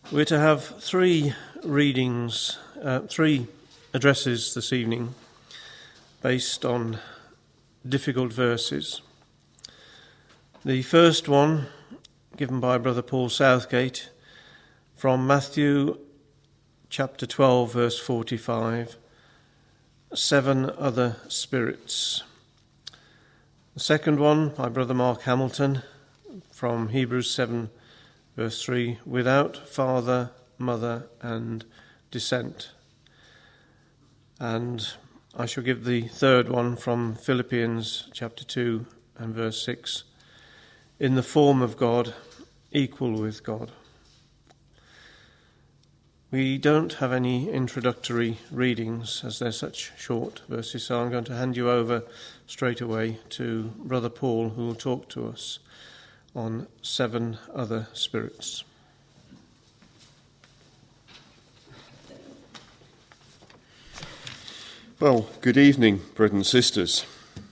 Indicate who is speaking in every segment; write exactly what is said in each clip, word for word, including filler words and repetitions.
Speaker 1: We're to have three readings, uh, three addresses this evening based on difficult verses. The first one, given by Brother Paul Southgate, from Matthew chapter twelve, verse forty-five, seven other spirits. The second one, by Brother Mark Hamilton, from Hebrews seven, verse three, without father, mother, and descent. And I shall give the third one from Philippians chapter two and verse six, in the form of God, equal with God. We don't have any introductory readings as they're such short verses, so I'm going to hand you over straight away to Brother Paul, who will talk to us on seven other spirits.
Speaker 2: Well, good evening, brothers and sisters.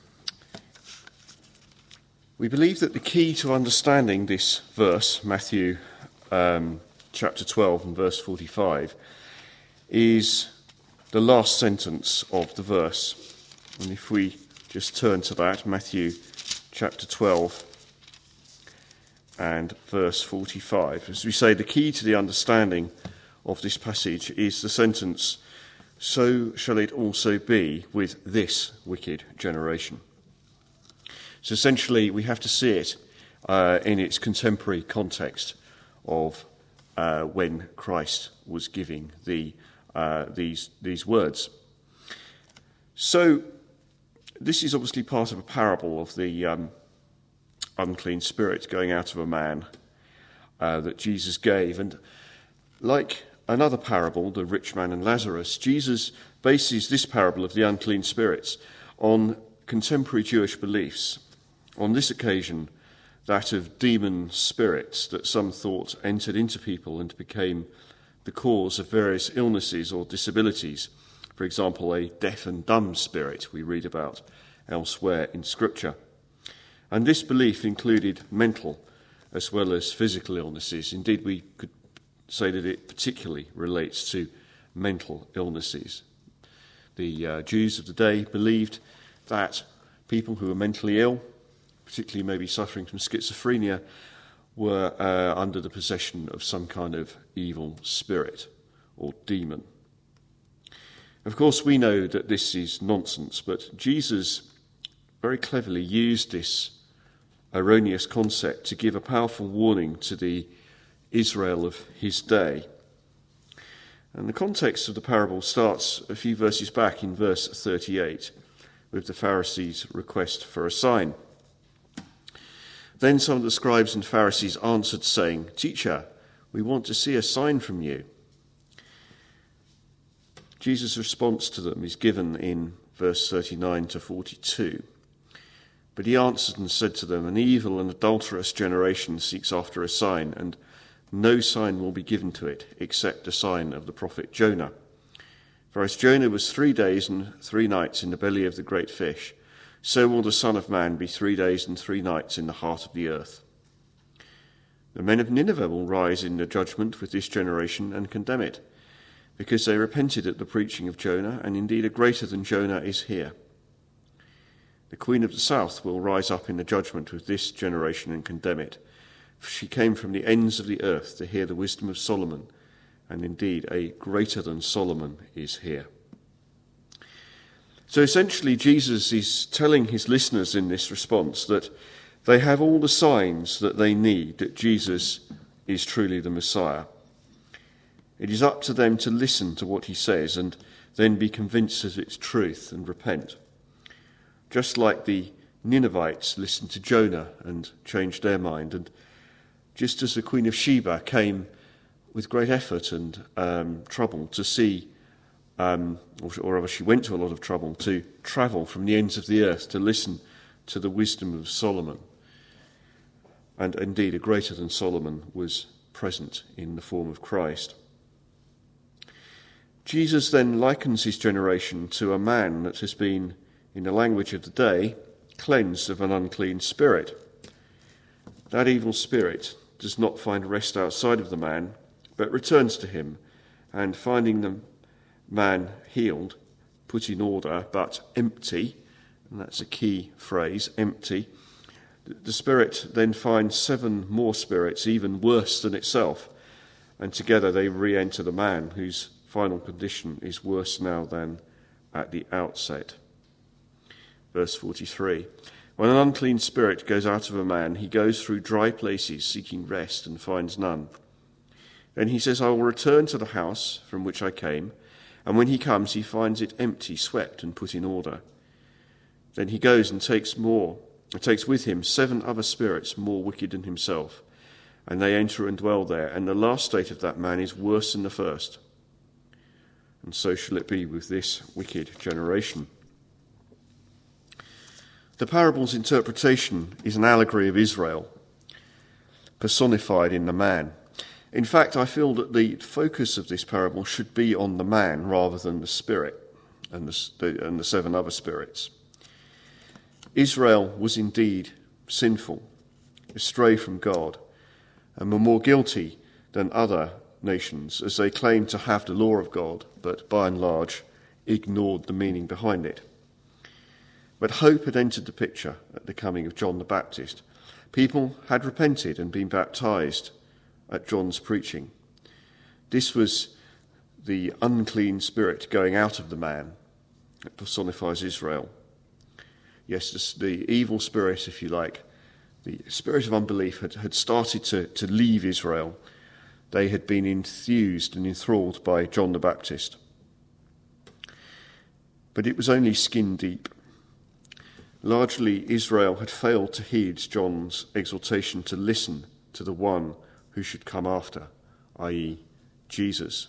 Speaker 2: We believe that the key to understanding this verse, Matthew um, chapter twelve and verse forty-five, is the last sentence of the verse. And if we just turn to that, Matthew chapter twelve and verse forty-five. As we say, the key to the understanding of this passage is the sentence, "So shall it also be with this wicked generation." So essentially, we have to see it uh, in its contemporary context of uh, when Christ was giving the uh, these these words. So this is obviously part of a parable of the um, unclean spirit going out of a man uh, that Jesus gave. And like another parable, the rich man and Lazarus, Jesus bases this parable of the unclean spirits on contemporary Jewish beliefs. On this occasion, that of demon spirits that some thought entered into people and became the cause of various illnesses or disabilities. For example, a deaf and dumb spirit we read about elsewhere in Scripture. And this belief included mental as well as physical illnesses. Indeed, we could say that it particularly relates to mental illnesses. The uh, Jews of the day believed that people who were mentally ill, particularly maybe suffering from schizophrenia, were uh, under the possession of some kind of evil spirit or demon. Of course, we know that this is nonsense, but Jesus very cleverly used this erroneous concept to give a powerful warning to the Israel of his day. And the context of the parable starts a few verses back in verse thirty-eight with the Pharisees' request for a sign. Then some of the scribes and Pharisees answered, saying, "Teacher, we want to see a sign from you." Jesus' response to them is given in verse thirty-nine to forty-two. But he answered and said to them, "An evil and adulterous generation seeks after a sign, and no sign will be given to it except the sign of the prophet Jonah. For as Jonah was three days and three nights in the belly of the great fish, so will the Son of Man be three days and three nights in the heart of the earth. The men of Nineveh will rise in the judgment with this generation and condemn it, because they repented at the preaching of Jonah, and indeed a greater than Jonah is here. The queen of the south will rise up in the judgment with this generation and condemn it, for she came from the ends of the earth to hear the wisdom of Solomon, and indeed a greater than Solomon is here." So essentially, Jesus is telling his listeners in this response that they have all the signs that they need that Jesus is truly the Messiah. It is up to them to listen to what he says and then be convinced of its truth and repent. Just like the Ninevites listened to Jonah and changed their mind, and just as the Queen of Sheba came with great effort and um, trouble to see Um, or, or rather she went to a lot of trouble to travel from the ends of the earth to listen to the wisdom of Solomon. And indeed, a greater than Solomon was present in the form of Christ. Jesus then likens his generation to a man that has been, in the language of the day, cleansed of an unclean spirit. That evil spirit does not find rest outside of the man, but returns to him, and finding the man healed, put in order, but empty, and that's a key phrase, empty, the spirit then finds seven more spirits even worse than itself, and together they re-enter the man, whose final condition is worse now than at the outset. Verse forty-three. When an unclean spirit goes out of a man, he goes through dry places seeking rest and finds none. Then he says, I will return to the house from which I came, and when he comes he finds it empty, swept and put in order. Then he goes and takes more, and takes with him seven other spirits more wicked than himself, and they enter and dwell there, and the last state of that man is worse than the first. And so shall it be with this wicked generation. The parable's interpretation is an allegory of Israel, personified in the man. In fact, I feel that the focus of this parable should be on the man rather than the spirit and the, the, and the seven other spirits. Israel was indeed sinful, astray from God, and were more guilty than other nations, as they claimed to have the law of God, but by and large ignored the meaning behind it. But hope had entered the picture at the coming of John the Baptist. People had repented and been baptized at John's preaching. This was the unclean spirit going out of the man that personifies Israel. Yes, this, the evil spirit, if you like, the spirit of unbelief had, had started to, to leave Israel. They had been enthused and enthralled by John the Baptist. But it was only skin deep. Largely, Israel had failed to heed John's exhortation to listen to the one who should come after, that is, Jesus.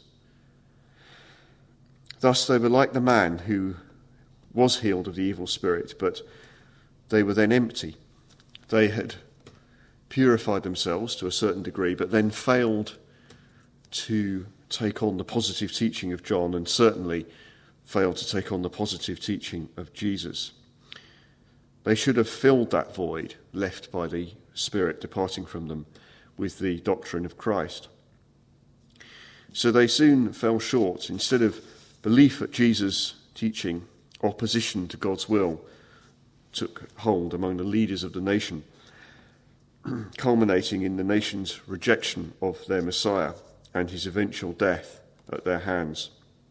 Speaker 2: Thus, they were like the man who was healed of the evil spirit, but they were then empty. They had purified themselves to a certain degree, but then failed to take on the positive teaching of John, and certainly failed to take on the positive teaching of Jesus. They should have filled that void left by the Spirit departing from them with the doctrine of Christ. So they soon fell short. Instead of belief at Jesus' teaching, opposition to God's will took hold among the leaders of the nation, culminating in the nation's rejection of their Messiah and his eventual death at their hands.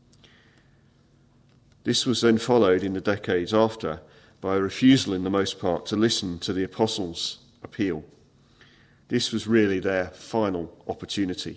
Speaker 2: This was then followed in the decades after by a refusal in the most part to listen to the apostles' appeal. This was really their final opportunity.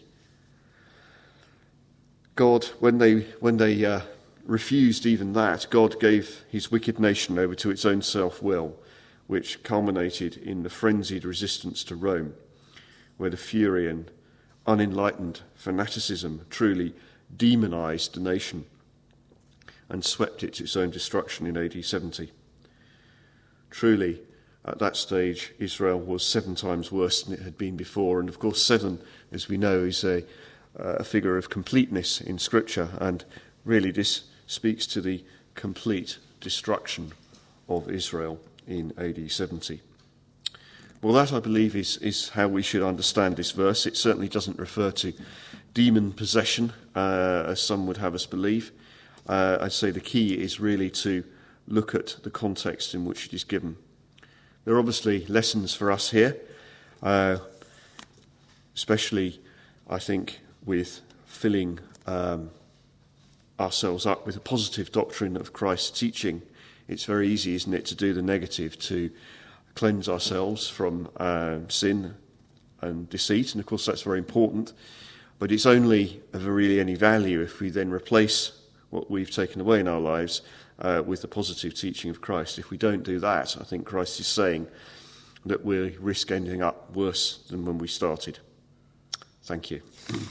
Speaker 2: God, when they when they uh, refused even that, God gave his wicked nation over to its own self-will, which culminated in the frenzied resistance to Rome, where the fury and unenlightened fanaticism truly demonized the nation and swept it to its own destruction in A D seventy. Truly, at that stage, Israel was seven times worse than it had been before. And of course, seven, as we know, is a, uh, a figure of completeness in Scripture. And really, this speaks to the complete destruction of Israel in A D seventy. Well, that, I believe, is, is how we should understand this verse. It certainly doesn't refer to demon possession, uh, as some would have us believe. Uh, I'd say the key is really to look at the context in which it is given. There are obviously lessons for us here, uh, especially, I think, with filling um, ourselves up with a positive doctrine of Christ's teaching. It's very easy, isn't it, to do the negative, to cleanse ourselves from uh, sin and deceit, and of course that's very important, but it's only of really any value if we then replace what we've taken away in our lives uh, with the positive teaching of Christ. If we don't do that, I think Christ is saying that we risk ending up worse than when we started. Thank you.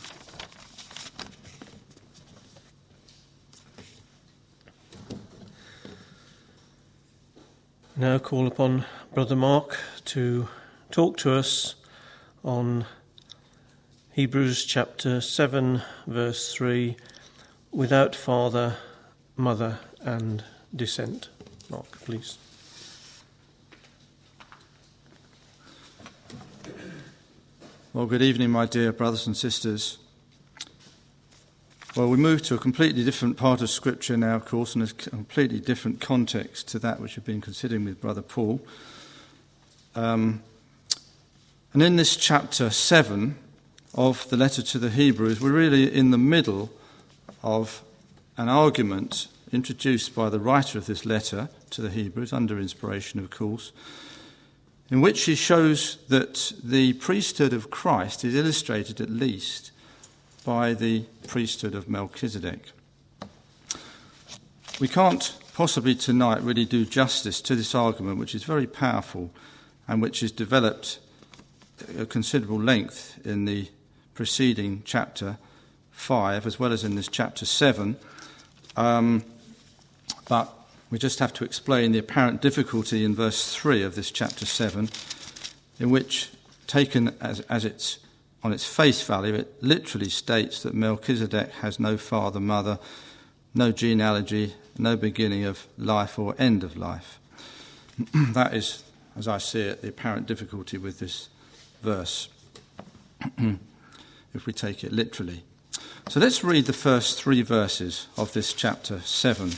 Speaker 1: Now call upon Brother Mark to talk to us on Hebrews chapter seven, verse three, without father, mother, and descent. Mark, please.
Speaker 3: Well, good evening, my dear brothers and sisters. Well, we move to a completely different part of Scripture now, of course, and a completely different context to that which we've been considering with Brother Paul. Um, and in this chapter seven of the letter to the Hebrews, we're really in the middle of an argument introduced by the writer of this letter to the Hebrews, under inspiration, of course, in which he shows that the priesthood of Christ is illustrated at least by the priesthood of Melchizedek. We can't possibly tonight really do justice to this argument, which is very powerful and which is developed at considerable length in the preceding chapter five, as well as in this chapter seven. Um, but we just have to explain the apparent difficulty in verse three of this chapter seven, in which, taken as, as it's on its face value, it literally states that Melchizedek has no father, mother, no genealogy, no beginning of life or end of life. That is, as I see it, the apparent difficulty with this verse, if we take it literally. So let's read the first three verses of this chapter seven.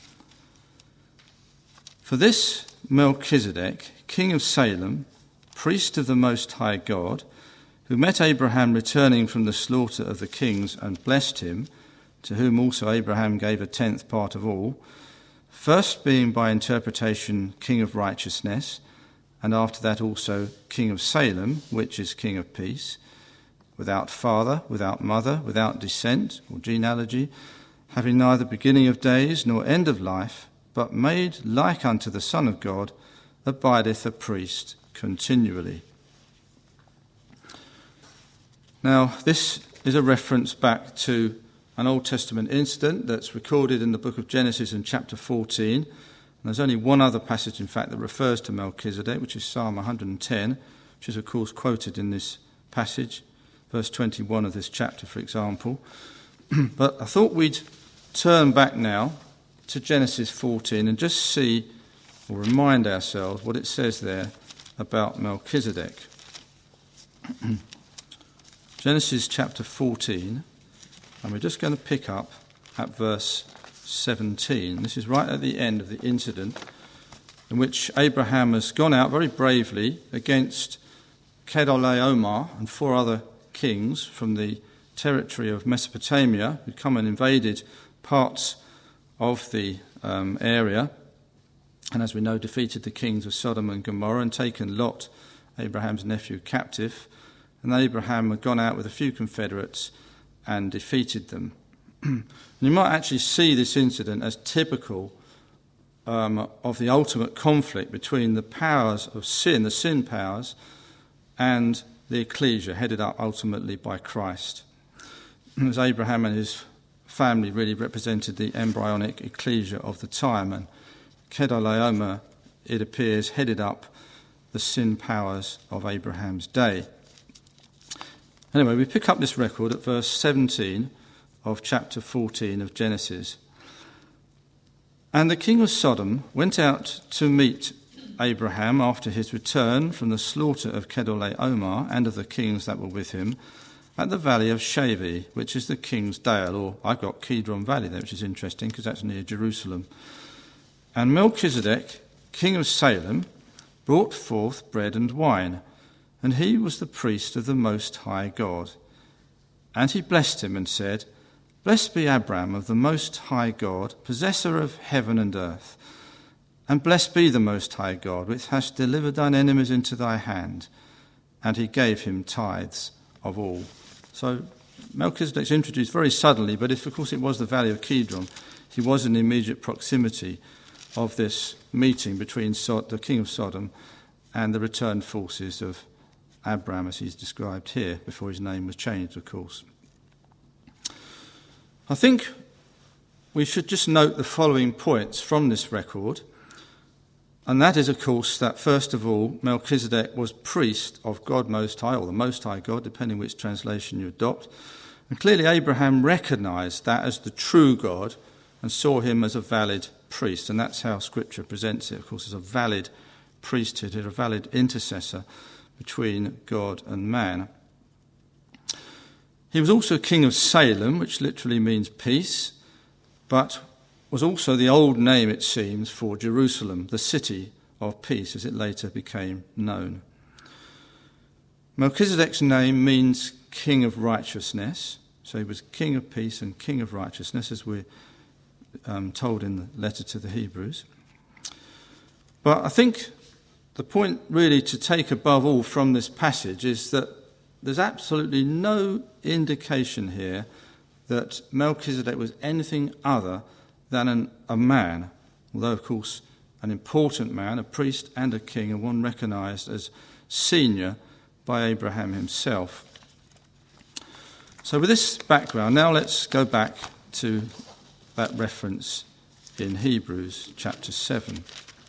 Speaker 3: For this Melchizedek, king of Salem, priest of the Most High God, who met Abraham returning from the slaughter of the kings and blessed him, to whom also Abraham gave a tenth part of all, first being by interpretation king of righteousness, and after that also king of Salem, which is king of peace, without father, without mother, without descent or genealogy, having neither beginning of days nor end of life, but made like unto the Son of God, abideth a priest continually. Now, this is a reference back to an Old Testament incident that's recorded in the book of Genesis in chapter fourteen. And there's only one other passage, in fact, that refers to Melchizedek, which is Psalm one hundred ten, which is, of course, quoted in this passage, verse twenty-one of this chapter, for example. But I thought we'd turn back now to Genesis fourteen and just see or remind ourselves what it says there about Melchizedek. Genesis chapter fourteen, and we're just going to pick up at verse seventeen. This is right at the end of the incident in which Abraham has gone out very bravely against Chedorlaomer and four other kings from the territory of Mesopotamia who'd come and invaded parts of the um, area, and as we know, defeated the kings of Sodom and Gomorrah and taken Lot, Abraham's nephew, captive. And Abraham had gone out with a few confederates and defeated them. And you might actually see this incident as typical um, of the ultimate conflict between the powers of sin, the sin powers, and the ecclesia, headed up ultimately by Christ. As Abraham and his family really represented the embryonic ecclesia of the time, and Chedorlaomer, it appears, headed up the sin powers of Abraham's day. Anyway, we pick up this record at verse seventeen of chapter fourteen of Genesis. And the king of Sodom went out to meet Abraham after his return from the slaughter of Chedorlaomer and of the kings that were with him at the valley of Shaveh, which is the king's dale, or I've got Kidron Valley there, which is interesting because that's near Jerusalem. And Melchizedek, king of Salem, brought forth bread and wine, and he was the priest of the Most High God. And he blessed him and said, Blessed be Abram of the Most High God, possessor of heaven and earth. And blessed be the Most High God, which hast delivered thine enemies into thy hand. And he gave him tithes of all. So Melchizedek's introduced very suddenly, but if, of course, it was the valley of Kidron, he was in immediate proximity of this meeting between Sod- the king of Sodom and the returned forces of Abram, as he's described here, before his name was changed, of course. I think we should just note the following points from this record, and that is, of course, that first of all, Melchizedek was priest of God Most High, or the Most High God, depending which translation you adopt. And clearly Abraham recognised that as the true God and saw him as a valid priest, and that's how Scripture presents it, of course, as a valid priesthood, a valid intercessor between God and man. He was also king of Salem, which literally means peace, but was also the old name, it seems, for Jerusalem, the city of peace, as it later became known. Melchizedek's name means king of righteousness. So he was king of peace and king of righteousness, as we're um, told in the letter to the Hebrews. But I think the point really to take above all from this passage is that there's absolutely no indication here that Melchizedek was anything other than an, a man, although, of course, an important man, a priest and a king, and one recognised as senior by Abraham himself. So with this background, now let's go back to that reference in Hebrews chapter seven.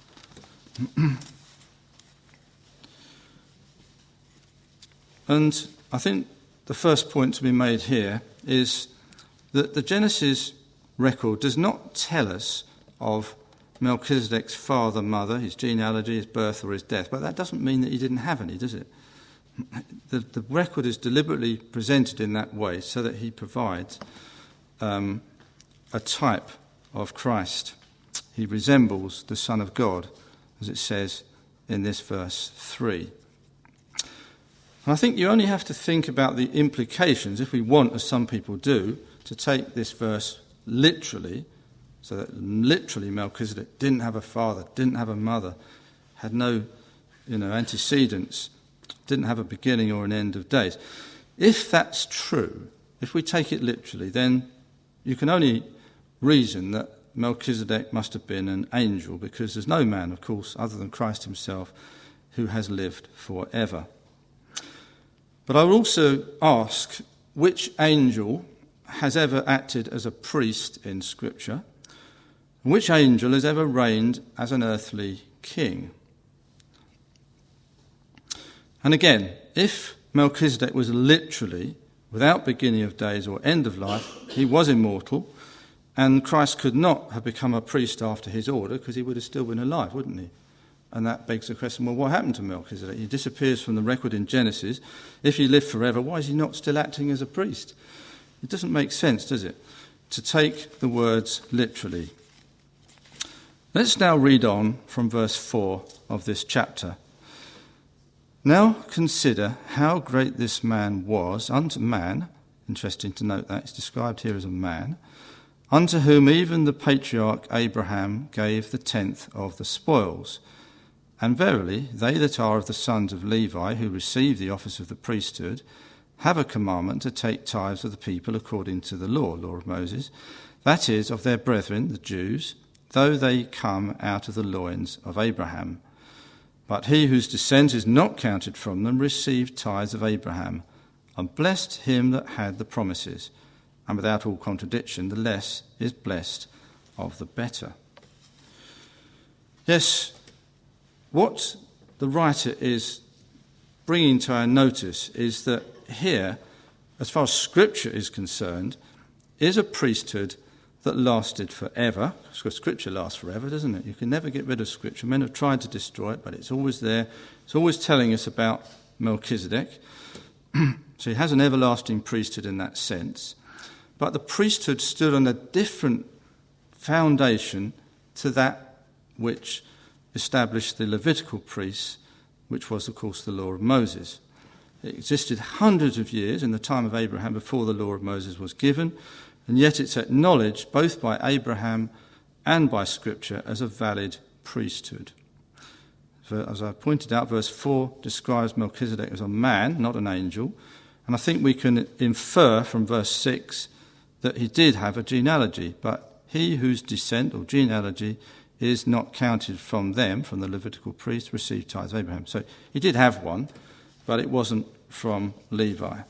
Speaker 3: And I think the first point to be made here is that the Genesis record does not tell us of Melchizedek's father, mother, his genealogy, his birth or his death, but that doesn't mean that he didn't have any, does it? The, the record is deliberately presented in that way so that he provides um, a type of Christ. He resembles the Son of God, as it says in this verse three. And I think you only have to think about the implications, if we want, as some people do, to take this verse literally, so that literally Melchizedek didn't have a father, didn't have a mother, had no, you know, antecedents, didn't have a beginning or an end of days. If that's true, if we take it literally, then you can only reason that Melchizedek must have been an angel, because there's no man, of course, other than Christ himself, who has lived forever. But I will also ask, which angel has ever acted as a priest in Scripture? And which angel has ever reigned as an earthly king? And again, if Melchizedek was literally, without beginning of days or end of life, he was immortal, and Christ could not have become a priest after his order, because he would have still been alive, wouldn't he? And that begs the question, well, what happened to Melchizedek? He disappears from the record in Genesis. If he lived forever, why is he not still acting as a priest? It doesn't make sense, does it, to take the words literally. Let's now read on from verse four of this chapter. Now consider how great this man was unto man. Interesting to note that it's described here as a man, unto whom even the patriarch Abraham gave the tenth of the spoils. And verily, they that are of the sons of Levi, who receive the office of the priesthood, have a commandment to take tithes of the people according to the law, law of Moses, that is, of their brethren, the Jews, though they come out of the loins of Abraham. But he whose descent is not counted from them received tithes of Abraham, and blessed him that had the promises. And without all contradiction, the less is blessed of the better. Yes, what the writer is bringing to our notice is that here, as far as Scripture is concerned, is a priesthood that lasted forever. Because Scripture lasts forever, doesn't it? You can never get rid of Scripture. Men have tried to destroy it, but it's always there. It's always telling us about Melchizedek. So he has an everlasting priesthood in that sense. But the priesthood stood on a different foundation to that which established the Levitical priests, which was, of course, the law of Moses. It existed hundreds of years in the time of Abraham before the law of Moses was given, and yet it's acknowledged both by Abraham and by Scripture as a valid priesthood. As I pointed out, verse four describes Melchizedek as a man, not an angel, and I think we can infer from verse six that he did have a genealogy, but he whose descent or genealogy is not counted from them, from the Levitical priests, received tithes of Abraham. So he did have one, but it wasn't from Levi.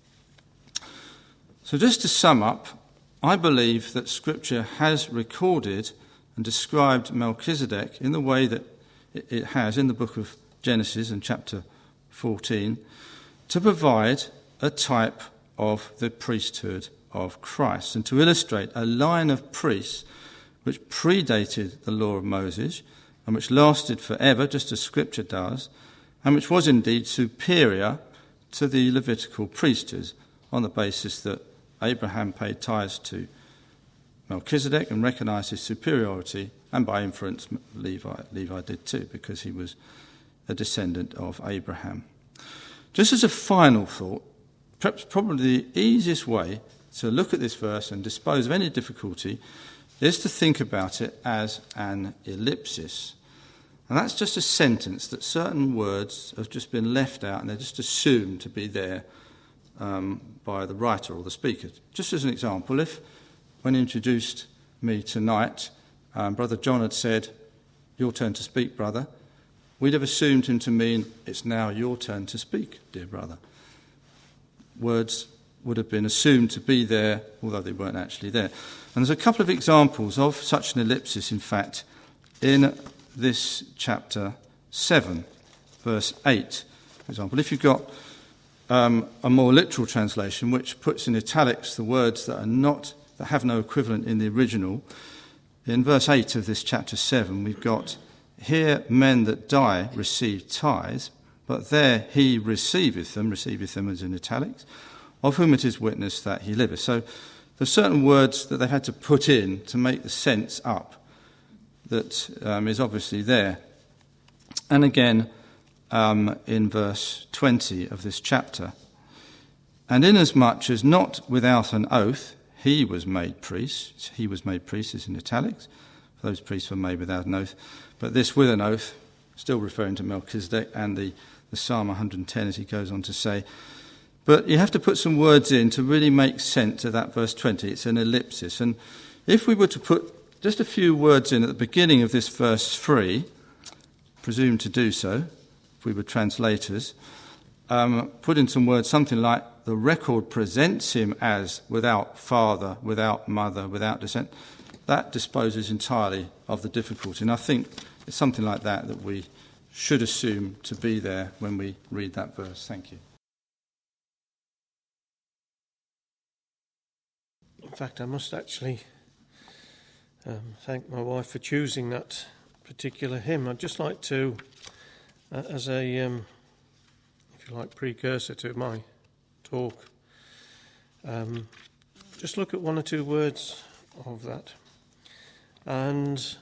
Speaker 3: So just to sum up, I believe that Scripture has recorded and described Melchizedek in the way that it has in the book of Genesis in chapter fourteen to provide a type of the priesthood of Christ and to illustrate a line of priests which predated the law of Moses and which lasted forever, just as Scripture does, and which was indeed superior to the Levitical priesthood, on the basis that Abraham paid tithes to Melchizedek and recognised his superiority, and by inference Levi, Levi did too, because he was a descendant of Abraham. Just as a final thought, perhaps probably the easiest way to look at this verse and dispose of any difficulty is to think about it as an ellipsis. And that's just a sentence that certain words have just been left out and they're just assumed to be there um, by the writer or the speaker. Just as an example, if when he introduced me tonight, um, Brother John had said, "Your turn to speak, brother," we'd have assumed him to mean, "It's now your turn to speak, dear brother." Words would have been assumed to be there, although they weren't actually there. And there's a couple of examples of such an ellipsis, in fact, in this chapter seven, verse eight, for example. If you've got um, a more literal translation, which puts in italics the words that are not, that have no equivalent in the original, in verse eight of this chapter seven, we've got, "Here men that die receive tithes, but there he receiveth them," receiveth them as in italics, "of whom it is witness that he liveth." So there's certain words that they've had to put in to make the sense up that um, is obviously there. And again, um, in verse twenty of this chapter, "And inasmuch as not without an oath he was made priest," he was made priest is in italics, for those priests were made without an oath, but this with an oath, still referring to Melchizedek and the, the Psalm one hundred ten, as he goes on to say. But you have to put some words in to really make sense of that verse twenty. It's an ellipsis. And if we were to put just a few words in at the beginning of this verse three, presumed to do so, if we were translators, um, put in some words, something like, "The record presents him as without father, without mother, without descent," that disposes entirely of the difficulty. And I think it's something like that that we should assume to be there when we read that verse. Thank you.
Speaker 1: In fact, I must actually um, thank my wife for choosing that particular hymn. I'd just like to, uh, as a, um, if you like, precursor to my talk, um, just look at one or two words of that. And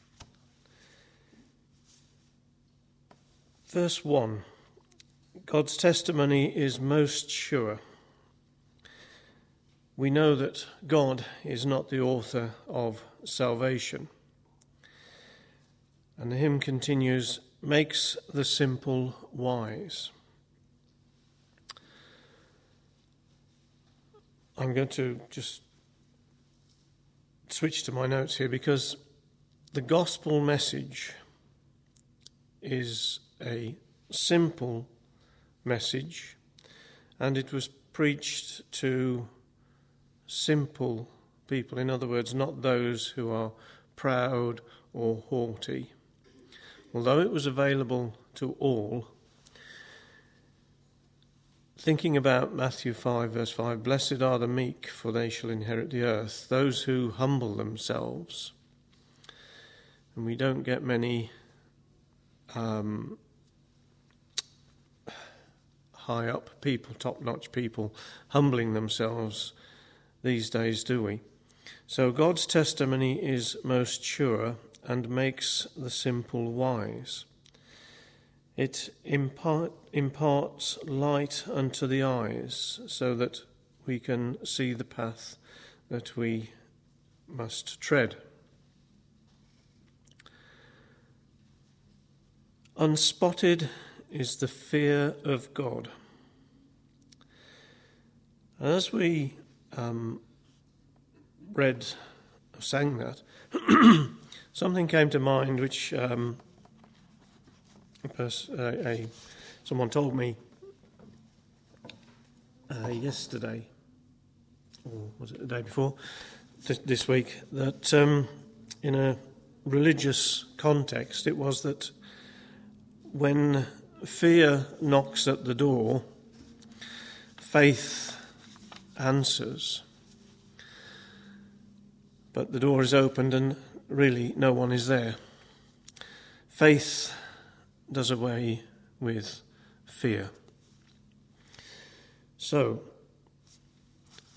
Speaker 1: verse one, "God's testimony is most sure." We know that God is not the author of salvation. And the hymn continues, "Makes the simple wise." I'm going to just switch to my notes here, because the gospel message is a simple message, and it was preached to simple people. In other words, not those who are proud or haughty. Although it was available to all, thinking about Matthew five, verse five, "Blessed are the meek, for they shall inherit the earth," those who humble themselves. And we don't get many um, high-up people, top-notch people, humbling themselves these days, do we? So God's testimony is most sure and makes the simple wise. It impart, imparts light unto the eyes so that we can see the path that we must tread. Unspotted is the fear of God. As we um, read, sang that, something came to mind which um, a pers- uh, a, someone told me uh, yesterday, or was it the day before, th- this week, that um, in a religious context it was that when fear knocks at the door, faith answers. But the door is opened and really no one is there. Faith does away with fear. So,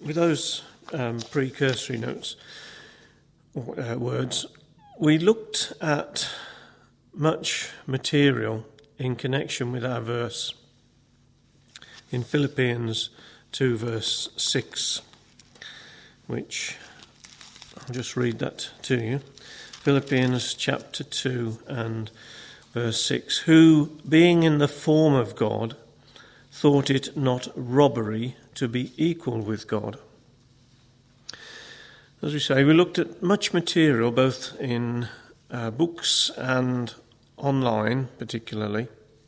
Speaker 1: with those um, precursory notes, or, uh, words, we looked at much material in connection with our verse in Philippians two, verse six, which I'll just read that to you. Philippians chapter two and verse six. Who, being in the form of God, thought it not robbery to be equal with God. As we say, we looked at much material, both in uh, books and online particularly,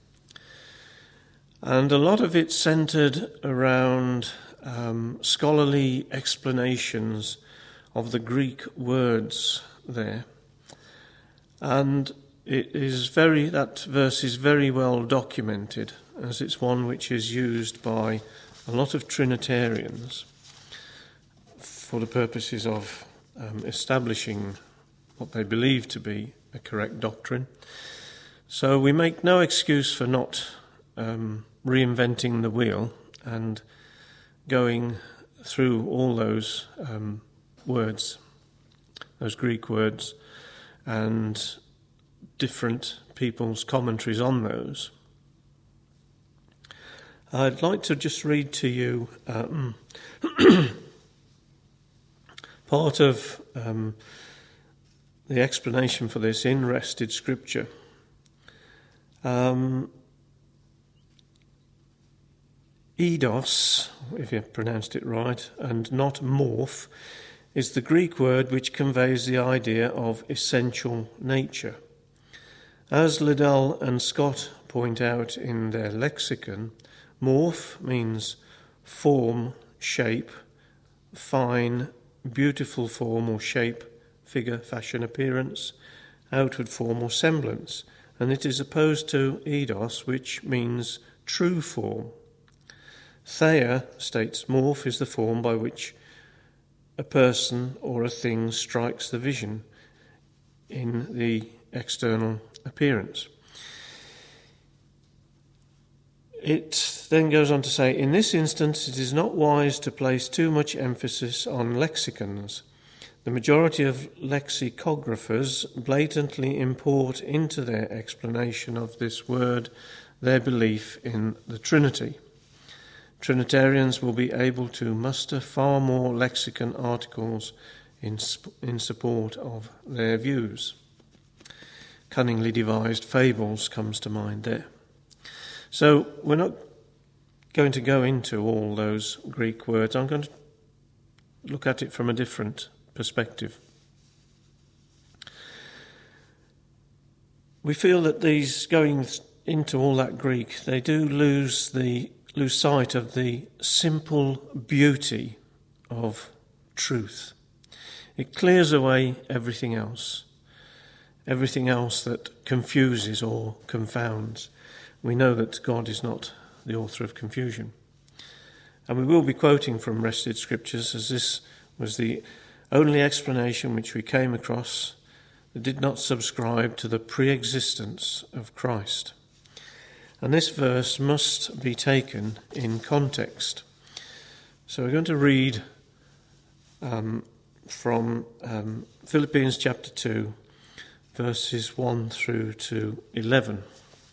Speaker 1: and a lot of it centred around um, scholarly explanations of the Greek words there. And it is very, that verse is very well documented, as it's one which is used by a lot of Trinitarians for the purposes of um, establishing what they believe to be a correct doctrine. So we make no excuse for not um, reinventing the wheel and going through all those um, words, those Greek words, and different people's commentaries on those. I'd like to just read to you um, part of um, the explanation for this in Wrested Scripture. Um, eidos, if you pronounced it right, and not morph, is the Greek word which conveys the idea of essential nature. As Liddell and Scott point out in their lexicon, morph means form, shape, fine, beautiful form or shape, figure, fashion, appearance, outward form or semblance, and it is opposed to eidos, which means true form. Thayer states morph is the form by which a person or a thing strikes the vision in the external appearance. It then goes on to say, in this instance it is not wise to place too much emphasis on lexicons. The majority of lexicographers blatantly import into their explanation of this word their belief in the Trinity. Trinitarians will be able to muster far more lexicon articles in, in support of their views. Cunningly devised fables comes to mind there. So we're not going to go into all those Greek words. I'm going to look at it from a different perspective. We feel that these, going into all that Greek, they do lose the lose sight of the simple beauty of truth. It clears away everything else, everything else that confuses or confounds. We know that God is not the author of confusion. And we will be quoting from Wrested Scriptures, as this was the only explanation which we came across that did not subscribe to the pre-existence of Christ. And this verse must be taken in context. So we're going to read um, from um, Philippians chapter two, verses one through to eleven.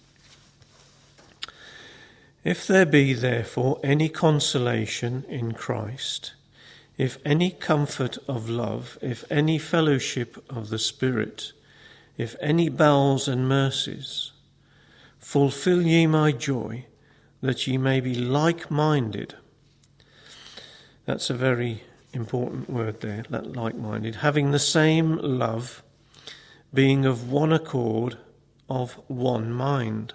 Speaker 1: If there be therefore any consolation in Christ, if any comfort of love, if any fellowship of the Spirit, if any bowels and mercies, fulfill ye my joy, that ye may be like-minded. That's a very important word there, that like-minded. Having the same love, being of one accord, of one mind.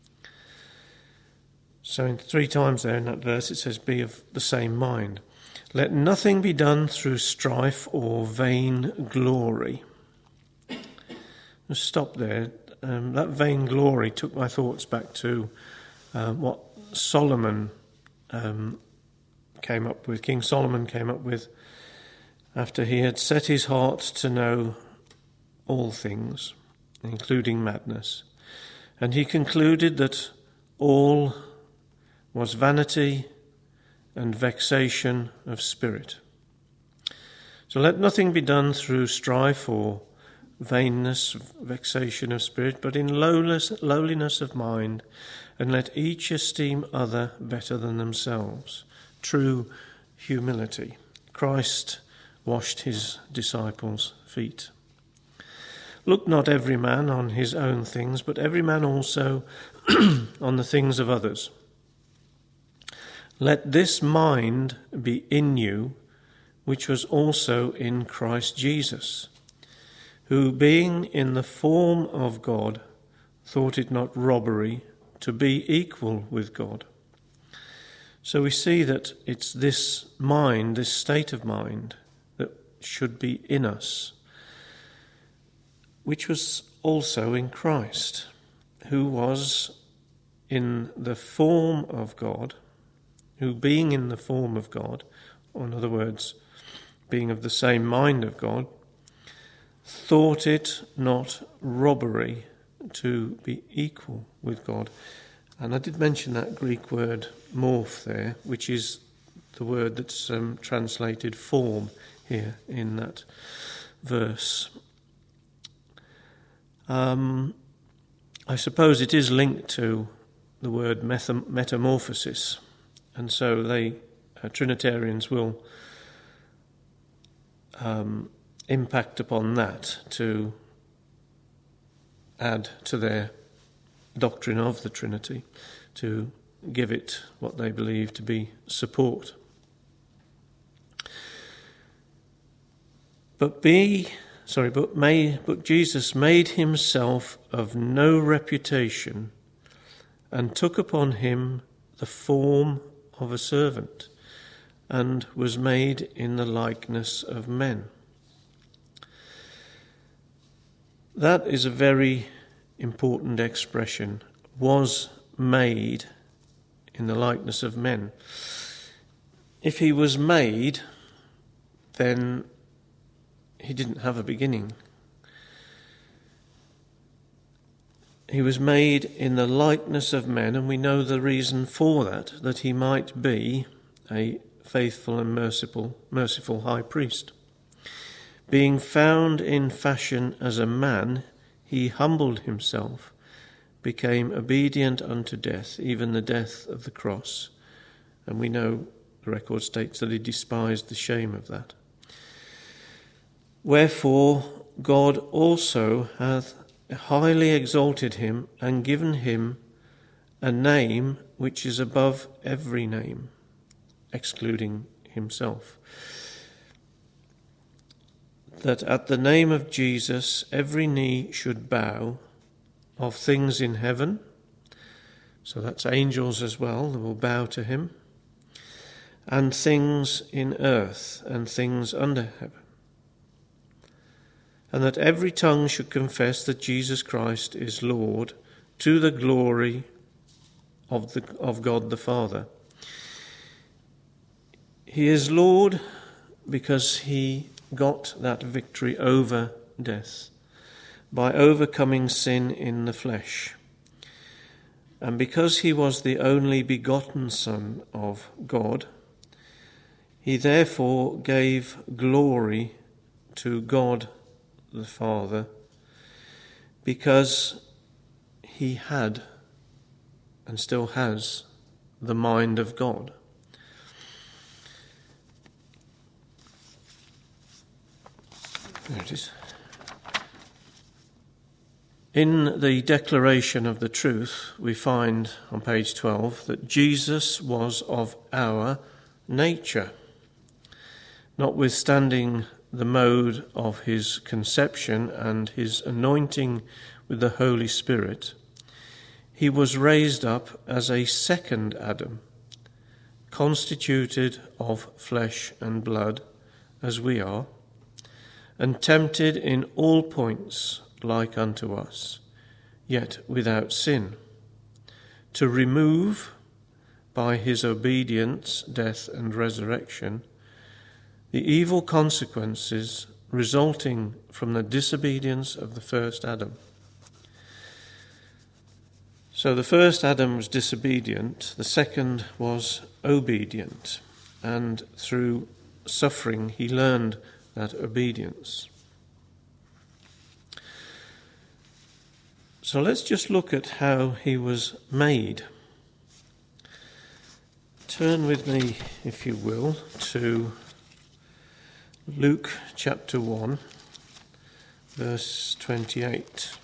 Speaker 1: So in three times there in that verse it says, be of the same mind. Let nothing be done through strife or vain glory. Just stop there. Um, that vainglory took my thoughts back to uh, what Solomon um, came up with, King Solomon came up with, after he had set his heart to know all things, including madness. And he concluded that all was vanity and vexation of spirit. So let nothing be done through strife or vainness, vexation of spirit, but in lowliness, lowliness of mind, and let each esteem other better than themselves. True humility. Christ washed his disciples' feet. Look not every man on his own things, but every man also on the things of others. Let this mind be in you, which was also in Christ Jesus, who being in the form of God, thought it not robbery to be equal with God. So we see that it's this mind, this state of mind, that should be in us, which was also in Christ, who was in the form of God, who being in the form of God, or in other words, being of the same mind of God, thought it not robbery to be equal with God. And I did mention that Greek word morph there, which is the word that's um, translated form here in that verse. Um, I suppose it is linked to the word meta- metamorphosis, and so they, uh, Trinitarians will um, impact upon that to add to their doctrine of the Trinity, to give it what they believe to be support. But be sorry, but may but Jesus made himself of no reputation, and took upon him the form of a servant, and was made in the likeness of men. That is a very important expression, was made in the likeness of men. If he was made, then he didn't have a beginning. He was made in the likeness of men, and we know the reason for that, that he might be a faithful and merciful, merciful high priest. Being found in fashion as a man, he humbled himself, became obedient unto death, even the death of the cross. And we know the record states that he despised the shame of that. Wherefore God also hath highly exalted him, and given him a name which is above every name, excluding himself, that at the name of Jesus every knee should bow, of things in heaven, so that's angels as well, that will bow to him, and things in earth, and things under heaven, and that every tongue should confess that Jesus Christ is Lord, to the glory of the of God the Father. He is Lord because he got that victory over death by overcoming sin in the flesh. And because he was the only begotten Son of God, he therefore gave glory to God the Father, because he had and still has the mind of God. There it is. In the declaration of the truth, we find on page twelve that Jesus was of our nature, notwithstanding the mode of his conception and his anointing with the Holy Spirit. He was raised up as a second Adam, constituted of flesh and blood, as we are, and tempted in all points like unto us, yet without sin, to remove by his obedience, death and resurrection, the evil consequences resulting from the disobedience of the first Adam. So the first Adam was disobedient, the second was obedient. and through suffering he learned that obedience. So let's just look at how he was made. Turn with me, if you will, to Luke chapter one, verse twenty-eight.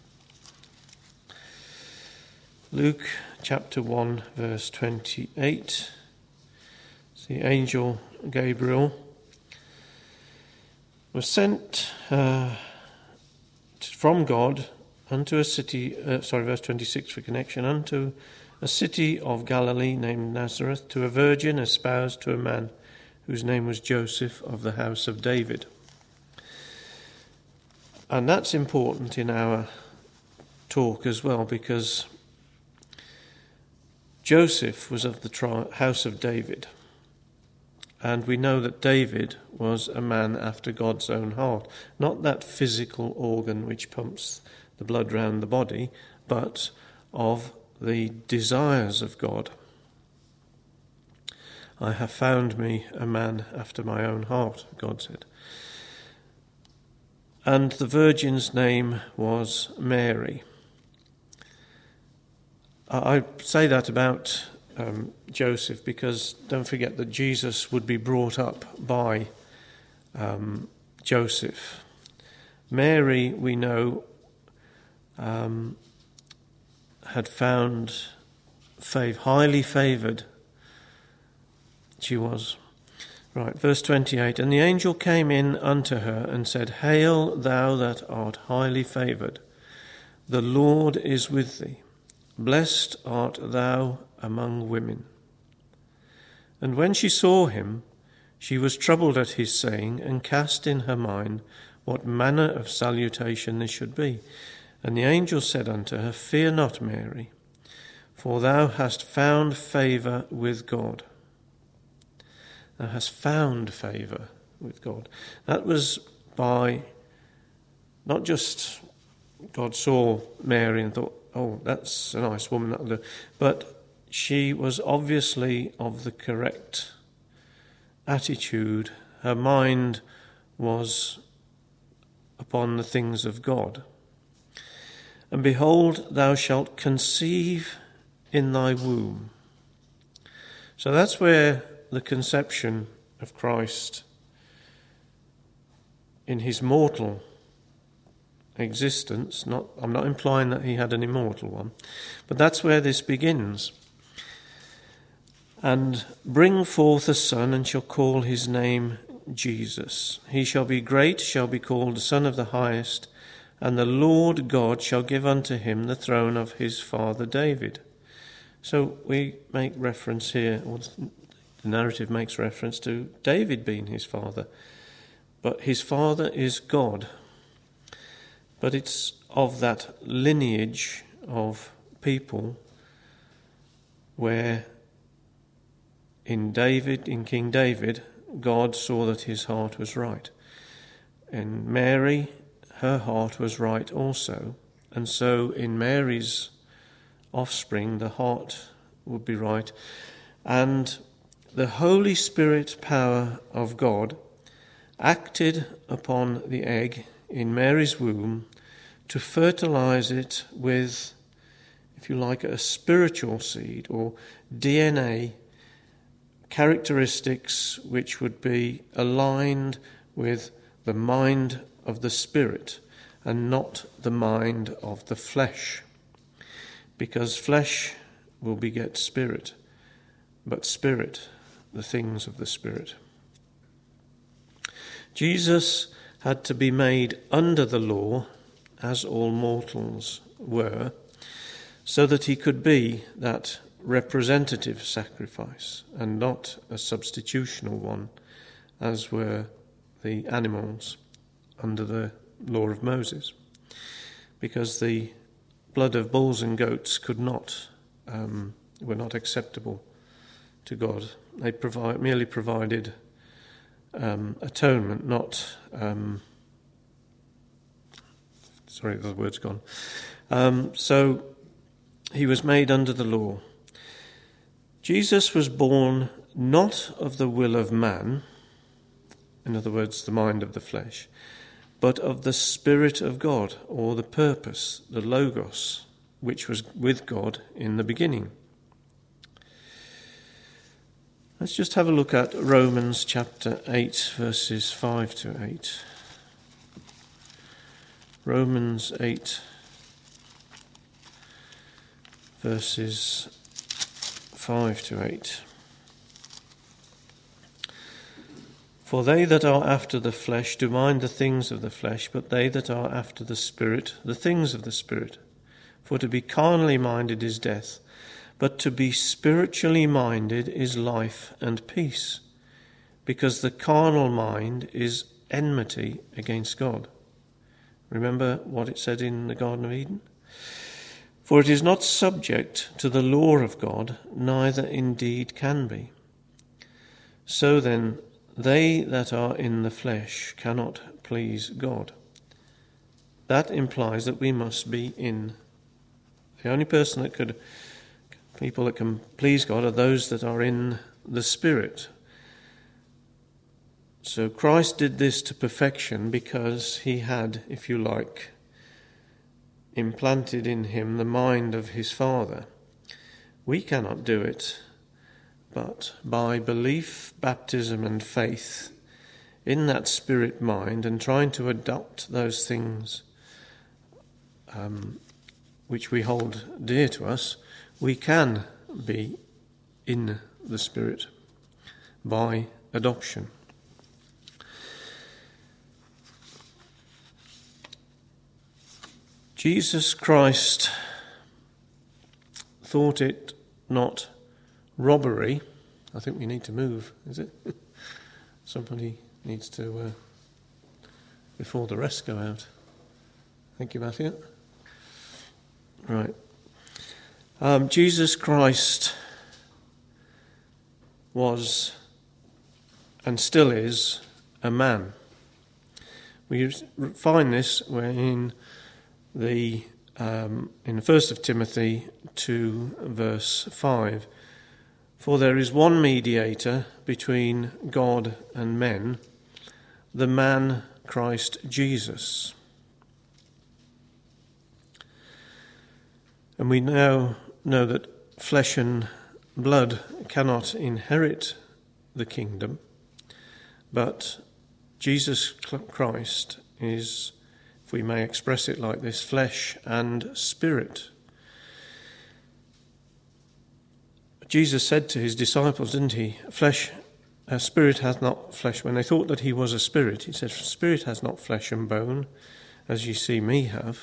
Speaker 1: Luke chapter one, verse twenty-eight. The angel Gabriel was sent uh, from God unto a city, uh, sorry, verse twenty-six for connection, unto a city of Galilee named Nazareth, to a virgin espoused to a man whose name was Joseph, of the house of David. And that's important in our talk as well, because Joseph was of the tri- house of David. And we know that David was a man after God's own heart. Not that physical organ which pumps the blood round the body, but of the desires of God. I have found me a man after my own heart, God said. And the virgin's name was Mary. I say that about um, Joseph because don't forget that Jesus would be brought up by um, Joseph. Mary, we know, um, had found fav- highly favoured. She was. Right, verse twenty-eight. And the angel came in unto her and said, Hail, thou that art highly favoured, the Lord is with thee. Blessed art thou among women. And when she saw him, she was troubled at his saying, and cast in her mind what manner of salutation this should be. And the angel said unto her, Fear not, Mary, for thou hast found favour with God. Thou hast found favour with God. That was by, not just God saw Mary and thought, oh, that's a nice woman, that'll do. But she was obviously of the correct attitude. Her mind was upon the things of God. And behold, thou shalt conceive in thy womb. So that's where the conception of Christ in his mortal existence, not, I'm not implying that he had an immortal one, but that's where this begins. And bring forth a son, and shall call his name Jesus. He shall be great, shall be called the Son of the Highest, and the Lord God shall give unto him the throne of his father David. So we make reference here, or the narrative makes reference to David being his father. But his father is God. But it's of that lineage of people where in David, in King David, God saw that his heart was right. In Mary, her heart was right also. And so in Mary's offspring, the heart would be right. And the Holy Spirit power of God acted upon the egg in Mary's womb to fertilize it with, if you like, a spiritual seed or D N A characteristics which would be aligned with the mind of the Spirit and not the mind of the flesh. Because flesh will beget spirit, but spirit the things of the Spirit. Jesus had to be made under the law, as all mortals were, so that he could be that representative sacrifice and not a substitutional one, as were the animals under the law of Moses, because the blood of bulls and goats could not, um, were not acceptable to God. They provide, merely provided um, atonement, not, um, sorry, the word's gone. Um, so he was made under the law. Jesus was born not of the will of man, in other words, the mind of the flesh, but of the Spirit of God, or the purpose, the Logos, which was with God in the beginning. Let's just have a look at Romans chapter eight, verses five to eight. Romans eight, verses five to eight. For they that are after the flesh do mind the things of the flesh, but they that are after the Spirit, the things of the Spirit. For to be carnally minded is death, but to be spiritually minded is life and peace, because the carnal mind is enmity against God. Remember what it said in the Garden of Eden? For it is not subject to the law of God, neither indeed can be. So then, they that are in the flesh cannot please God. That implies that we must be in. The only person that could, people that can please God are those that are in the Spirit. So Christ did this to perfection because he had, if you like, implanted in him the mind of his Father. We cannot do it, but by belief, baptism and faith in that Spirit mind and trying to adopt those things um, which we hold dear to us, we can be in the Spirit by adoption. Jesus Christ thought it not robbery. I think we need to move, is it? Somebody needs to, uh, before the rest go out. Thank you, Matthew. Right. Um, Jesus Christ was and still is a man. We find this in the um, in First of Timothy two, verse five. For there is one mediator between God and men, the man Christ Jesus. And we now know that flesh and blood cannot inherit the kingdom, but Jesus Christ is, if we may express it like this, flesh and spirit. Jesus said to his disciples, didn't he, flesh, uh, spirit hath not flesh. When they thought that he was a spirit, he said, spirit has not flesh and bone, as ye see me have.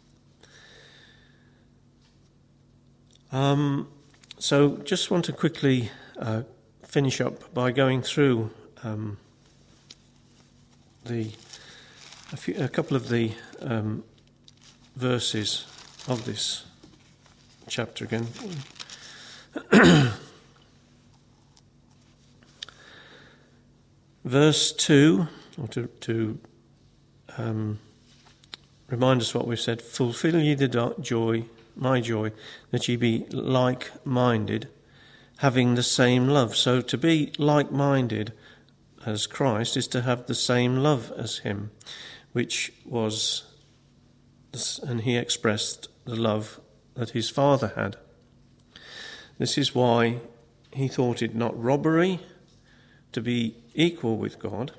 Speaker 1: Um, so just want to quickly uh, finish up by going through um, the a, few, a couple of the um, verses of this chapter again. Verse two, or to, to um, remind us what we've said, fulfill ye the joy, my joy, that ye be like-minded, having the same love. So to be like-minded as Christ is to have the same love as him, which was, and he expressed the love that his Father had. This is why he thought it not robbery to be equal with God,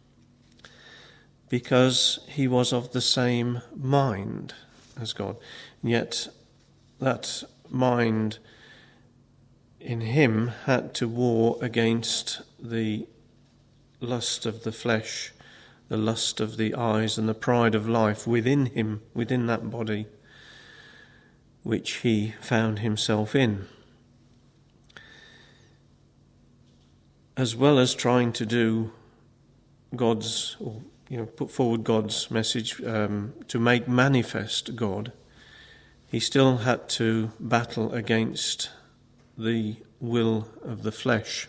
Speaker 1: because he was of the same mind as God. And yet that mind in him had to war against the lust of the flesh, the lust of the eyes, and the pride of life within him, within that body which he found himself in, as well as trying to do God's, or you know, put forward God's message um, to make manifest God. He still had to battle against the will of the flesh.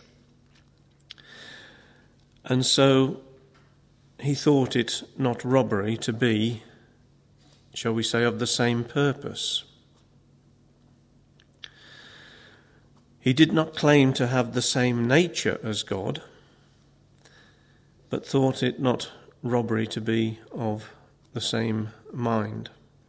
Speaker 1: And so he thought it not robbery to be, shall we say, of the same purpose. He did not claim to have the same nature as God, but thought it not robbery to be of the same mind.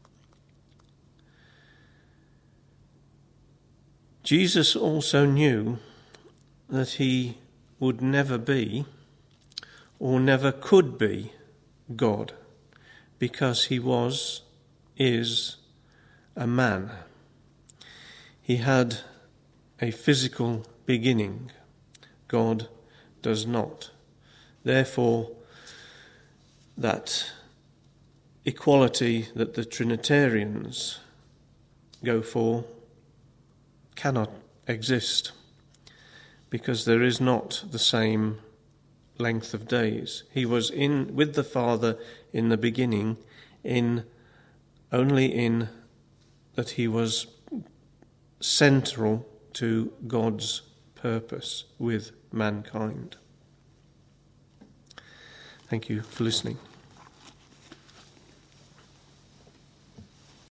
Speaker 1: Jesus also knew that he would never be, or never could be, God, because he was, is, a man. He had a physical beginning. God does not. Therefore, that equality that the Trinitarians go for cannot exist, because there is not the same length of days. He was in with the Father in the beginning, in only in that he was central to God's purpose with mankind. Thank you for listening.